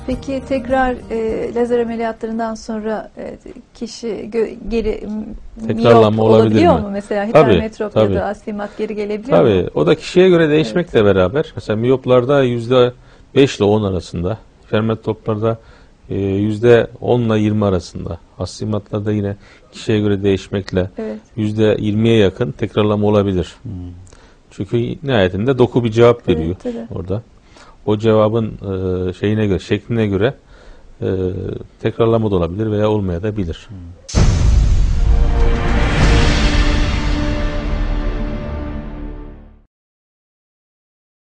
Peki tekrar lazer ameliyatlarından sonra kişi geri tekrarlanma miyop olabilir olabiliyor mi? mu? Mesela Tabii, hipermetrop tabii. ya da astigmat geri gelebiliyor Tabii. mu? O da kişiye göre değişmekle beraber. Mesela miyoplarda %5 ile 10 arasında. Hipermetroplarda %10 ile 20 arasında. Astigmatlarda yine kişiye göre değişmekle Evet. %20'ye yakın tekrarlama olabilir. Çünkü nihayetinde doku bir cevap veriyor tabii. orada. O cevabın şeyine göre, şekline göre tekrarlama da olabilir veya olmayabilir.